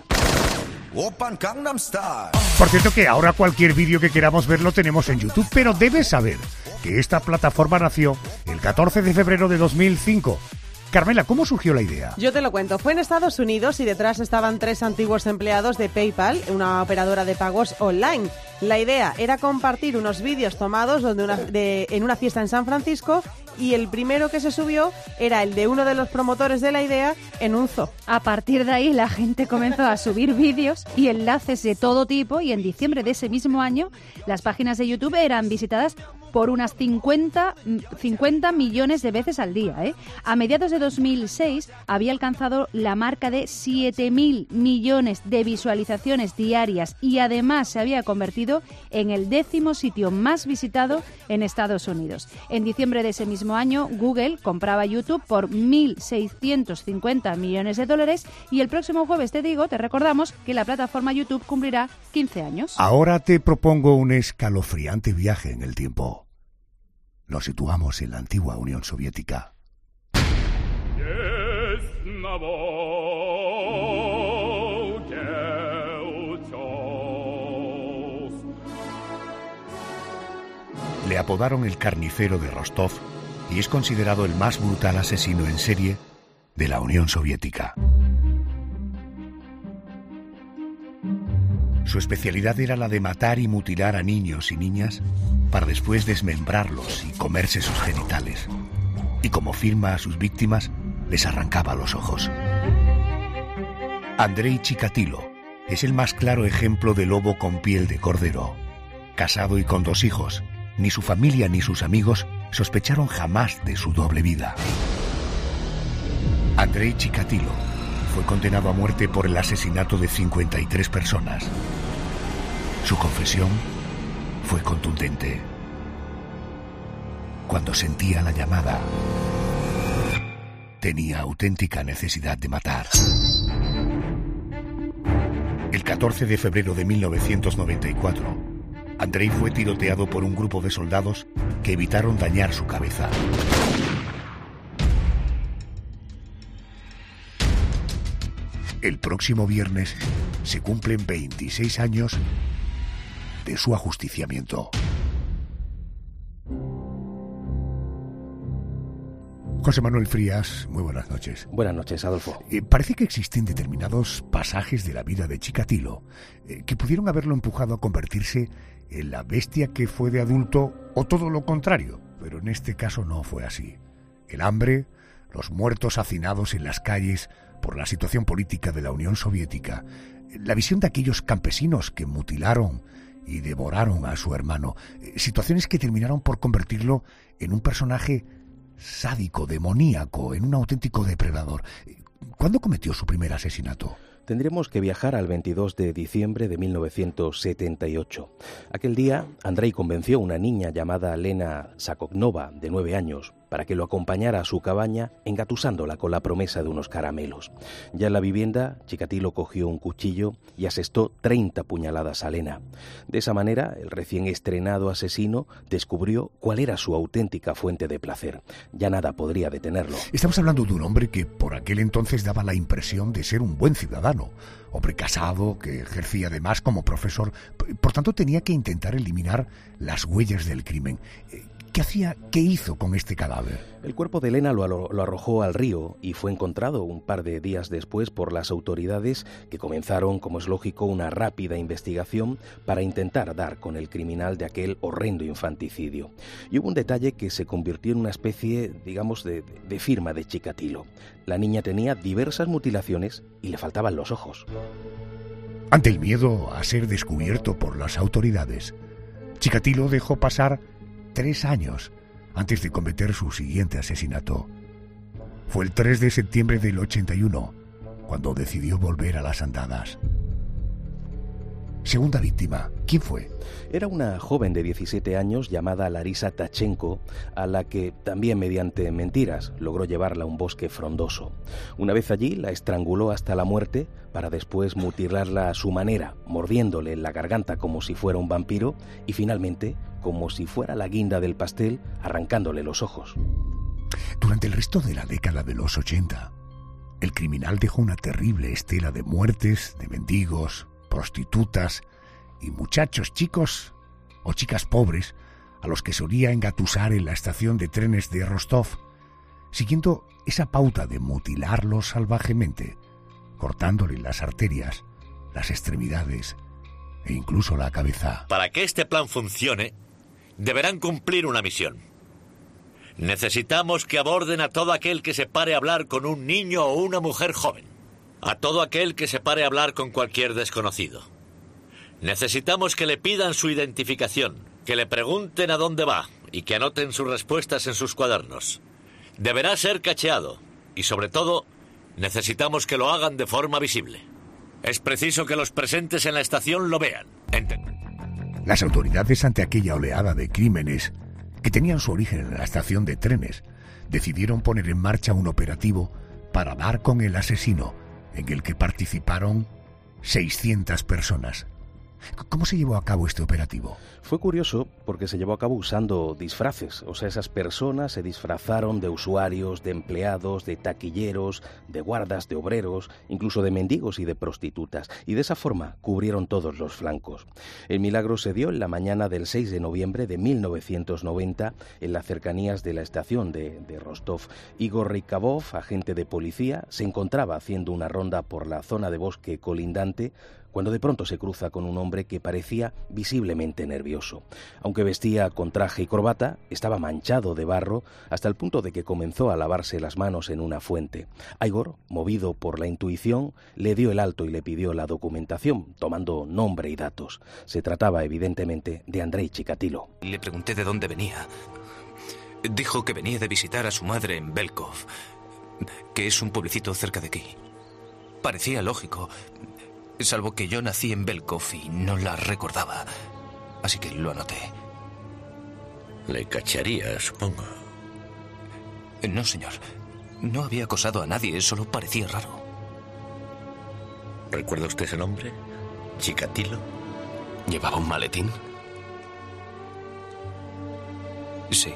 Por cierto que ahora cualquier vídeo que queramos ver lo tenemos en YouTube, pero debes saber que esta plataforma nació el catorce de febrero de dos mil cinco. Carmela, ¿cómo surgió la idea? Yo te lo cuento. Fue en Estados Unidos y detrás estaban tres antiguos empleados de PayPal, una operadora de pagos online. La idea era compartir unos vídeos tomados donde una, de, en una fiesta en San Francisco, y el primero que se subió era el de uno de los promotores de la idea en un zoo. A partir de ahí la gente comenzó a subir vídeos y enlaces de todo tipo, y en diciembre de ese mismo año las páginas de YouTube eran visitadas por unas cincuenta, cincuenta millones de veces al día, ¿eh? A mediados de dos mil seis había alcanzado la marca de siete mil millones de visualizaciones diarias y además se había convertido en el décimo sitio más visitado en Estados Unidos. En diciembre de ese mismo año, Google compraba YouTube por mil seiscientos cincuenta millones de dólares y el próximo jueves, te digo, te recordamos que la plataforma YouTube cumplirá quince años. Ahora te propongo un escalofriante viaje en el tiempo. Nos situamos en la antigua Unión Soviética. Le apodaron el carnicero de Rostov y es considerado el más brutal asesino en serie de la Unión Soviética. Su especialidad era la de matar y mutilar a niños y niñas para después desmembrarlos y comerse sus genitales. Y como firma a sus víctimas, les arrancaba los ojos. Andrei Chikatilo es el más claro ejemplo de lobo con piel de cordero. Casado y con dos hijos, ni su familia ni sus amigos sospecharon jamás de su doble vida. Andrei Chikatilo fue condenado a muerte por el asesinato de cincuenta y tres personas. Su confesión fue contundente. Cuando sentía la llamada, tenía auténtica necesidad de matar. El catorce de febrero de mil novecientos noventa y cuatro, Andrei fue tiroteado por un grupo de soldados que evitaron dañar su cabeza. El próximo viernes se cumplen veintiséis años de su ajusticiamiento. José Manuel Frías, muy buenas noches. Buenas noches, Adolfo. Eh, parece que existen determinados pasajes de la vida de Chikatilo eh, que pudieron haberlo empujado a convertirse en la bestia que fue de adulto o todo lo contrario, pero en este caso no fue así. El hambre, los muertos hacinados en las calles por la situación política de la Unión Soviética, la visión de aquellos campesinos que mutilaron y devoraron a su hermano, eh, situaciones que terminaron por convertirlo en un personaje sádico, demoníaco, en un auténtico depredador. ¿Cuándo cometió su primer asesinato? Tendremos que viajar al veintidós de diciembre de mil novecientos setenta y ocho. Aquel día, Andrei convenció a una niña llamada Lena Sakovnova, de nueve años, para que lo acompañara a su cabaña, engatusándola con la promesa de unos caramelos. Ya en la vivienda, Chikatilo cogió un cuchillo y asestó treinta puñaladas a Lena. De esa manera, el recién estrenado asesino descubrió cuál era su auténtica fuente de placer. Ya nada podría detenerlo. Estamos hablando de un hombre que por aquel entonces daba la impresión de ser un buen ciudadano. Hombre casado, que ejercía además como profesor. Por tanto, tenía que intentar eliminar las huellas del crimen. ¿Qué hacía? ¿Qué hizo con este cadáver? El cuerpo de Elena lo, lo arrojó al río y fue encontrado un par de días después por las autoridades, que comenzaron, como es lógico, una rápida investigación para intentar dar con el criminal de aquel horrendo infanticidio. Y hubo un detalle que se convirtió en una especie, digamos, de, de firma de Chikatilo. La niña tenía diversas mutilaciones y le faltaban los ojos. Ante el miedo a ser descubierto por las autoridades, Chikatilo dejó pasar tres años antes de cometer su siguiente asesinato. Fue el tres de septiembre del ochenta y uno cuando decidió volver a las andadas. Segunda víctima, ¿quién fue? Era una joven de diecisiete años llamada Larisa Tachenko, a la que también mediante mentiras logró llevarla a un bosque frondoso. Una vez allí la estranguló hasta la muerte para después mutilarla a su manera, mordiéndole en la garganta como si fuera un vampiro y finalmente, como si fuera la guinda del pastel, arrancándole los ojos. Durante el resto de la década de los ochenta, el criminal dejó una terrible estela de muertes, de mendigos, prostitutas y muchachos chicos o chicas pobres a los que solía engatusar en la estación de trenes de Rostov, siguiendo esa pauta de mutilarlos salvajemente, cortándole las arterias, las extremidades e incluso la cabeza. Para que este plan funcione, deberán cumplir una misión. Necesitamos que aborden a todo aquel que se pare a hablar con un niño o una mujer joven. A todo aquel que se pare a hablar con cualquier desconocido. Necesitamos que le pidan su identificación, que le pregunten a dónde va y que anoten sus respuestas en sus cuadernos. Deberá ser cacheado y, sobre todo, necesitamos que lo hagan de forma visible. Es preciso que los presentes en la estación lo vean. Ent- Las autoridades, ante aquella oleada de crímenes que tenían su origen en la estación de trenes, decidieron poner en marcha un operativo para dar con el asesino, en el que participaron seiscientas personas. ¿Cómo se llevó a cabo este operativo? Fue curioso porque se llevó a cabo usando disfraces. O sea, esas personas se disfrazaron de usuarios, de empleados, de taquilleros, de guardas, de obreros, incluso de mendigos y de prostitutas. Y de esa forma cubrieron todos los flancos. El milagro se dio en la mañana del seis de noviembre de mil novecientos noventa en las cercanías de la estación de, de Rostov. Igor Rykavov, agente de policía, se encontraba haciendo una ronda por la zona de bosque colindante cuando de pronto se cruza con un hombre que parecía visiblemente nervioso. Aunque vestía con traje y corbata, estaba manchado de barro hasta el punto de que comenzó a lavarse las manos en una fuente. Igor, movido por la intuición, le dio el alto y le pidió la documentación, tomando nombre y datos. Se trataba evidentemente de Andrei Chikatilo. Le pregunté de dónde venía. Dijo que venía de visitar a su madre en Belkov, que es un pueblecito cerca de aquí. Parecía lógico, salvo que yo nací en Belkov y no la recordaba, así que lo anoté. Le cacharía, supongo. No, señor. No había acosado a nadie, solo parecía raro. ¿Recuerda usted ese nombre? ¿Chikatilo? ¿Llevaba un maletín? Sí.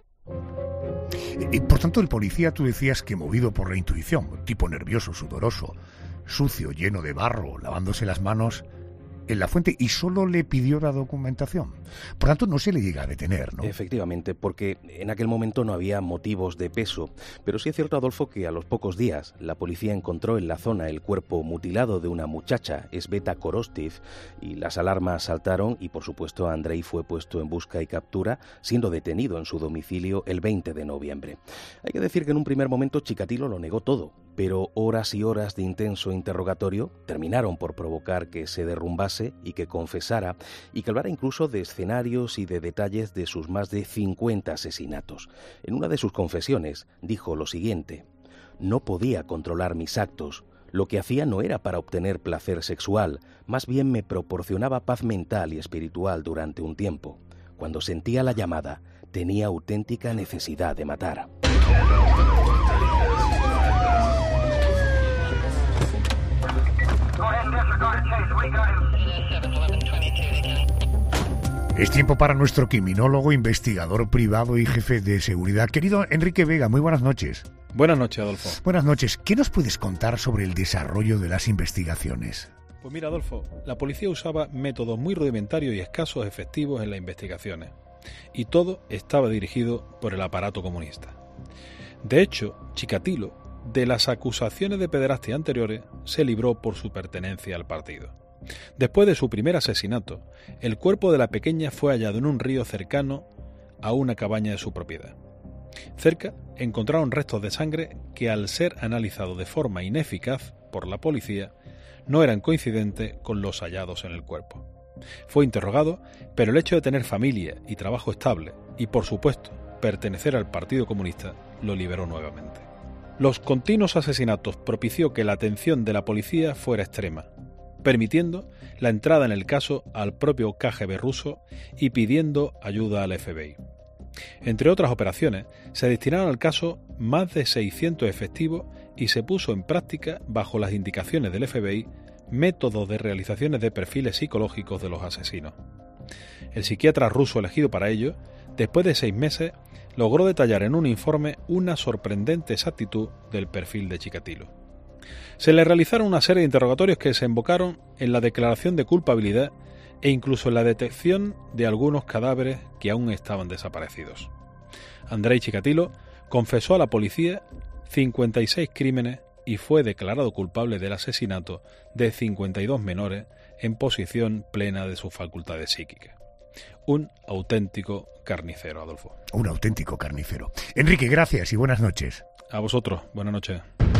Y por tanto, el policía, tú decías que movido por la intuición, tipo nervioso, sudoroso, sucio, lleno de barro, lavándose las manos en la fuente, y solo le pidió la documentación. Por tanto, no se le llega a detener, ¿no? Efectivamente, porque en aquel momento no había motivos de peso. Pero sí es cierto, Adolfo, que a los pocos días la policía encontró en la zona el cuerpo mutilado de una muchacha, Sveta Korostiv, y las alarmas saltaron y, por supuesto, Andrei fue puesto en busca y captura, siendo detenido en su domicilio el veinte de noviembre. Hay que decir que en un primer momento Chikatilo lo negó todo, pero horas y horas de intenso interrogatorio terminaron por provocar que se derrumbase y que confesara, y que hablara incluso de escenarios y de detalles de sus más de cincuenta asesinatos. En una de sus confesiones dijo lo siguiente: «No podía controlar mis actos. Lo que hacía no era para obtener placer sexual, más bien me proporcionaba paz mental y espiritual durante un tiempo. Cuando sentía la llamada, tenía auténtica necesidad de matar». Es tiempo para nuestro criminólogo, investigador privado y jefe de seguridad. Querido Enrique Vega, muy buenas noches. Buenas noches, Adolfo. Buenas noches. ¿Qué nos puedes contar sobre el desarrollo de las investigaciones? Pues mira, Adolfo, la policía usaba métodos muy rudimentarios y escasos efectivos en las investigaciones. Y todo estaba dirigido por el aparato comunista. De hecho, Chikatilo, de las acusaciones de pederastia anteriores, se libró por su pertenencia al partido. Después de su primer asesinato, el cuerpo de la pequeña fue hallado en un río cercano a una cabaña de su propiedad. Cerca encontraron restos de sangre que, al ser analizados de forma ineficaz por la policía, no eran coincidentes con los hallados en el cuerpo. Fue interrogado, pero el hecho de tener familia y trabajo estable y, por supuesto, pertenecer al Partido Comunista lo liberó nuevamente. Los continuos asesinatos propició que la atención de la policía fuera extrema, permitiendo la entrada en el caso al propio K G B ruso y pidiendo ayuda al F B I. Entre otras operaciones, se destinaron al caso más de seiscientos efectivos y se puso en práctica, bajo las indicaciones del F B I, métodos de realizaciones de perfiles psicológicos de los asesinos. El psiquiatra ruso elegido para ello, después de seis meses, logró detallar en un informe una sorprendente exactitud del perfil de Chikatilo. Se le realizaron una serie de interrogatorios que desembocaron en la declaración de culpabilidad e incluso en la detección de algunos cadáveres que aún estaban desaparecidos. Andrei Chikatilo confesó a la policía cincuenta y seis crímenes y fue declarado culpable del asesinato de cincuenta y dos menores en posición plena de sus facultades psíquicas. Un auténtico carnicero, Adolfo. Un auténtico carnicero. Enrique, gracias y buenas noches. A vosotros, buenas noches.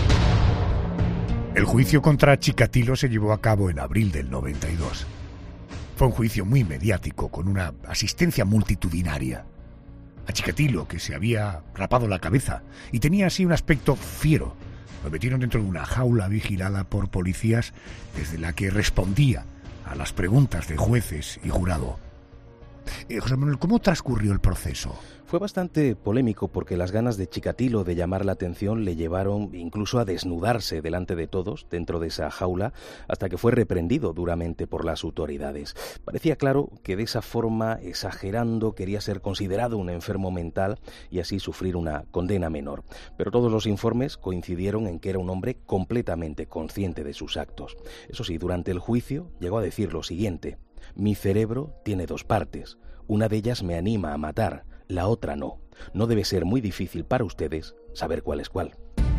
El juicio contra Chikatilo se llevó a cabo en abril del noventa y dos. Fue un juicio muy mediático, con una asistencia multitudinaria. A Chikatilo, que se había rapado la cabeza y tenía así un aspecto fiero, lo metieron dentro de una jaula vigilada por policías, desde la que respondía a las preguntas de jueces y jurado. Eh, José Manuel, ¿cómo transcurrió el proceso? Fue bastante polémico porque las ganas de Chikatilo de llamar la atención le llevaron incluso a desnudarse delante de todos dentro de esa jaula hasta que fue reprendido duramente por las autoridades. Parecía claro que de esa forma, exagerando, quería ser considerado un enfermo mental y así sufrir una condena menor. Pero todos los informes coincidieron en que era un hombre completamente consciente de sus actos. Eso sí, durante el juicio llegó a decir lo siguiente: mi cerebro tiene dos partes, una de ellas me anima a matar, la otra no. No debe ser muy difícil para ustedes saber cuál es cuál.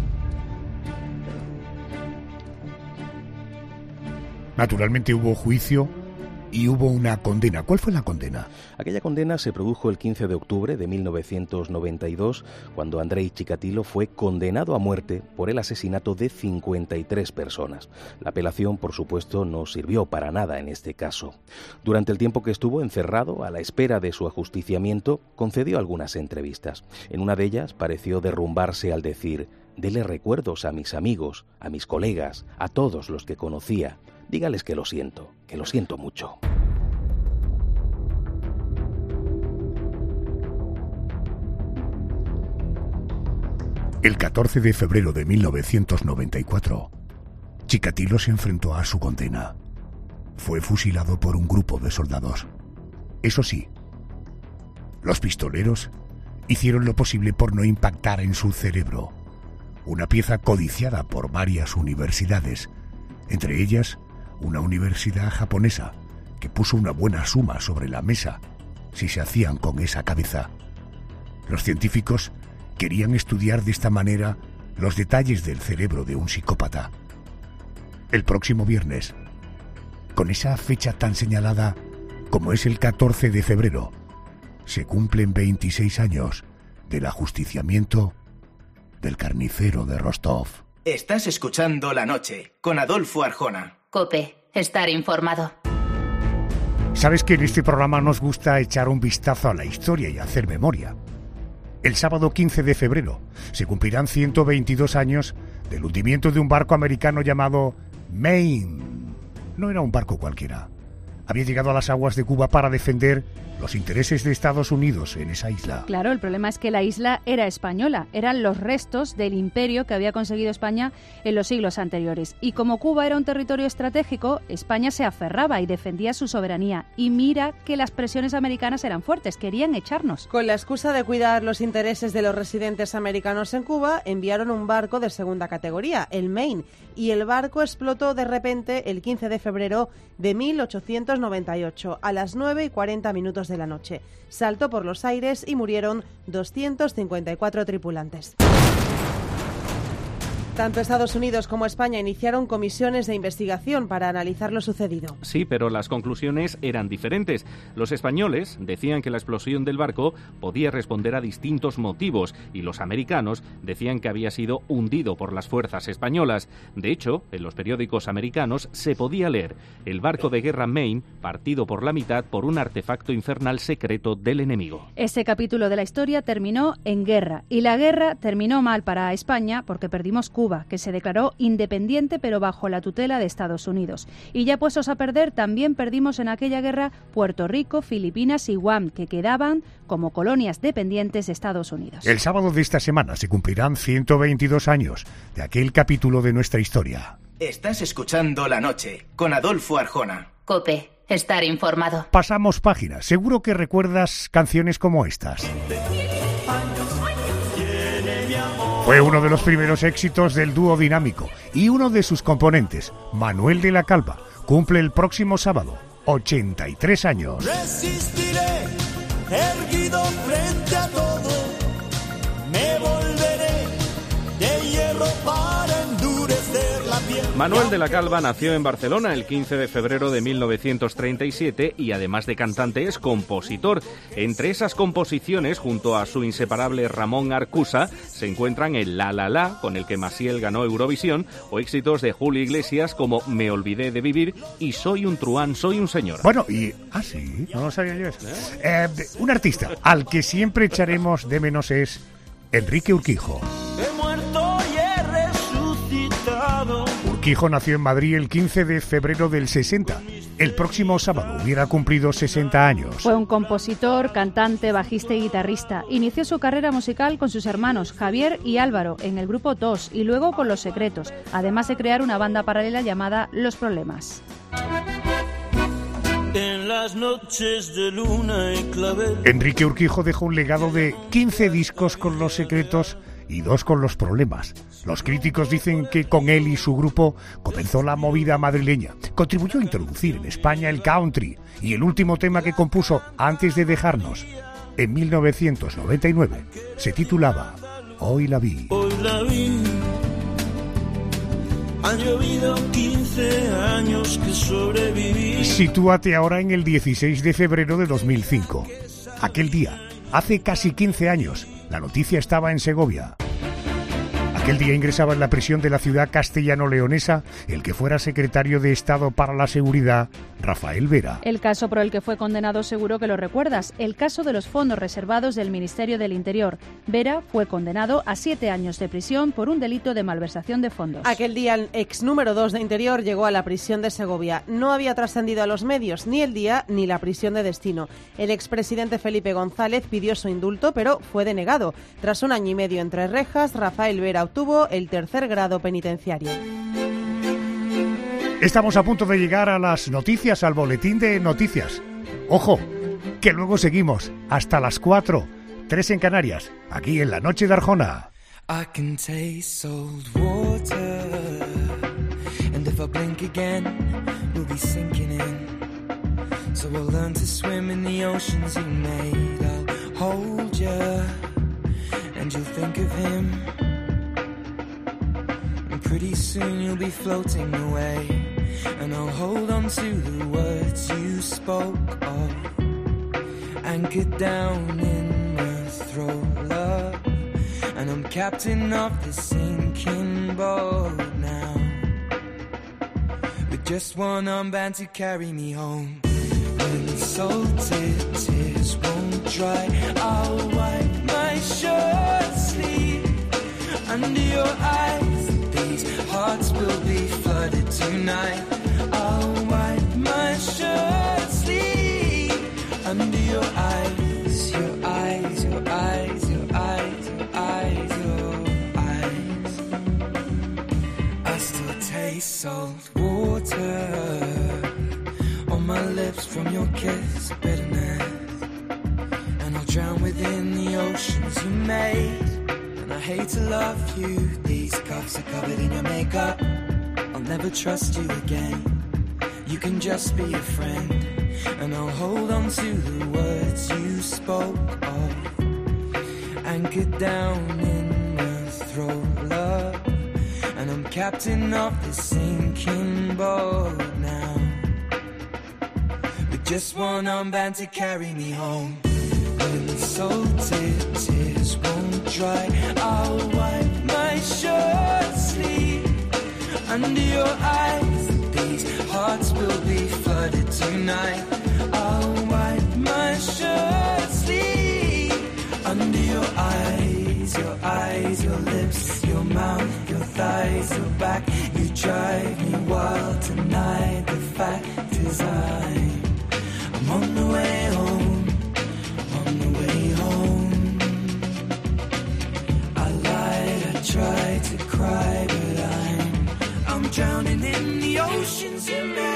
Naturalmente hubo juicio y hubo una condena. ¿Cuál fue la condena? Aquella condena se produjo el quince de octubre de mil novecientos noventa y dos, cuando Andrei Chikatilo fue condenado a muerte por el asesinato de cincuenta y tres personas. La apelación, por supuesto, no sirvió para nada en este caso. Durante el tiempo que estuvo encerrado, a la espera de su ajusticiamiento, concedió algunas entrevistas. En una de ellas pareció derrumbarse al decir: dele recuerdos a mis amigos, a mis colegas, a todos los que conocía. Dígales que lo siento, que lo siento mucho. El catorce de febrero de mil novecientos noventa y cuatro, Chikatilo se enfrentó a su condena. Fue fusilado por un grupo de soldados. Eso sí, los pistoleros hicieron lo posible por no impactar en su cerebro, una pieza codiciada por varias universidades, entre ellas una universidad japonesa que puso una buena suma sobre la mesa si se hacían con esa cabeza. Los científicos querían estudiar de esta manera los detalles del cerebro de un psicópata. El próximo viernes, con esa fecha tan señalada como es el catorce de febrero, se cumplen veintiséis años del ajusticiamiento del carnicero de Rostov. Estás escuchando La Noche con Adolfo Arjona. COPE, estar informado. Sabes que en este programa nos gusta echar un vistazo a la historia y hacer memoria. El sábado quince de febrero se cumplirán ciento veintidós años del hundimiento de un barco americano llamado Maine. No era un barco cualquiera. Había llegado a las aguas de Cuba para defender los intereses de Estados Unidos en esa isla. Claro, el problema es que la isla era española, eran los restos del imperio que había conseguido España en los siglos anteriores. Y como Cuba era un territorio estratégico, España se aferraba y defendía su soberanía. Y mira que las presiones americanas eran fuertes, querían echarnos. Con la excusa de cuidar los intereses de los residentes americanos en Cuba, enviaron un barco de segunda categoría, el Maine, y el barco explotó de repente el quince de febrero de mil ochocientos noventa y ocho, a las nueve y cuarenta minutos de la noche. Saltó por los aires y murieron doscientos cincuenta y cuatro tripulantes. Tanto Estados Unidos como España iniciaron comisiones de investigación para analizar lo sucedido. Sí, pero las conclusiones eran diferentes. Los españoles decían que la explosión del barco podía responder a distintos motivos y los americanos decían que había sido hundido por las fuerzas españolas. De hecho, en los periódicos americanos se podía leer: el barco de guerra Maine partido por la mitad por un artefacto infernal secreto del enemigo. Ese capítulo de la historia terminó en guerra y la guerra terminó mal para España porque perdimos Cuba, que se declaró independiente pero bajo la tutela de Estados Unidos. Y ya puestos a perder, también perdimos en aquella guerra Puerto Rico, Filipinas y Guam, que quedaban como colonias dependientes de Estados Unidos. El sábado de esta semana se cumplirán ciento veintidós años de aquel capítulo de nuestra historia. Estás escuchando La Noche con Adolfo Arjona. COPE, estar informado. Pasamos página. Seguro que recuerdas canciones como estas. Fue uno de los primeros éxitos del dúo dinámico y uno de sus componentes, Manuel de la Calva, cumple el próximo sábado ochenta y tres años. Resistiré, erguido frente a todo, me volveré de hierro para endurecer la piel. Manuel de la Calva nació en Barcelona el quince de febrero de mil novecientos treinta y siete y además de cantante es compositor. Entre esas composiciones, junto a su inseparable Ramón Arcusa, se encuentran el La La La, con el que Maciel ganó Eurovisión, o éxitos de Julio Iglesias como Me olvidé de vivir y Soy un truán, soy un señor. Bueno, y... Ah, sí, no lo sabía yo eso. ¿Eh? Eh, un artista al que siempre echaremos de menos es Enrique Urquijo. He muerto y he resucitado. Urquijo nació en Madrid el quince de febrero del sesenta el próximo sábado hubiera cumplido sesenta años. Fue un compositor, cantante, bajista y guitarrista. Inició su carrera musical con sus hermanos Javier y Álvaro en el grupo Tos y luego con Los Secretos, además de crear una banda paralela llamada Los Problemas. En las noches de luna y clavel. Enrique Urquijo dejó un legado de quince discos con Los Secretos y dos con Los Problemas. Los críticos dicen que con él y su grupo comenzó la movida madrileña. Contribuyó a introducir en España el country, y el último tema que compuso antes de dejarnos, en mil novecientos noventa y nueve, se titulaba Hoy la vi. Hoy la vi. Han llovido quince años que sobreviví. Sitúate ahora en el dieciséis de febrero de dos mil cinco. Aquel día, hace casi quince años, la noticia estaba en Segovia. Aquel día ingresaba en la prisión de la ciudad castellano-leonesa el que fuera secretario de Estado para la Seguridad, Rafael Vera. El caso por el que fue condenado seguro que lo recuerdas, el caso de los fondos reservados del Ministerio del Interior. Vera fue condenado a siete años de prisión por un delito de malversación de fondos. Aquel día el ex número dos de Interior llegó a la prisión de Segovia. No había trascendido a los medios ni el día ni la prisión de destino. El expresidente Felipe González pidió su indulto, pero fue denegado. Tras un año y medio entre rejas, Rafael Vera obtuvo el tercer grado penitenciario. Estamos a punto de llegar a las noticias, al boletín de noticias. Ojo, que luego seguimos hasta las cuatro, tres en Canarias, aquí en la noche de Arjona. I can taste salt water, and if I blink again, we'll be sinking in. So I'll learn to swim in the oceans you made. I'll hold you, and you'll think of him. And pretty soon you'll be floating away, and I'll hold on to the words you spoke of. Anchored down in my throat, love. And I'm captain of the sinking boat now, with just one armband to carry me home. When the salted tears won't dry, I'll wipe my shirt sleeve under your eyes. These hearts will be flooded tonight. I'll wipe my shirt sleeve under your eyes, your eyes, your eyes, your eyes. Eyes, your eyes. I still taste salt water on my lips from your kiss of bitterness, and I'll drown within the oceans you made. And I hate to love you, these cuffs are covered in your makeup. I'll never trust you again. You can just be a friend, and I'll hold on to the words you spoke of. Anchored down in my throat, love. And I'm captain of the sinking boat now, with just one armband to carry me home. When the salted tears won't dry, I'll wipe my shirt sleeve under your eyes. These hearts will be flooded tonight. I'll wipe my shirt sleeve under your eyes, your eyes, your lips, your mouth, your thighs, your back. You drive me wild tonight. The fact is I'm, I'm on the way home, I'm on the way home. I lied, I tried to cry, but I'm, I'm drowning in the oceans you made.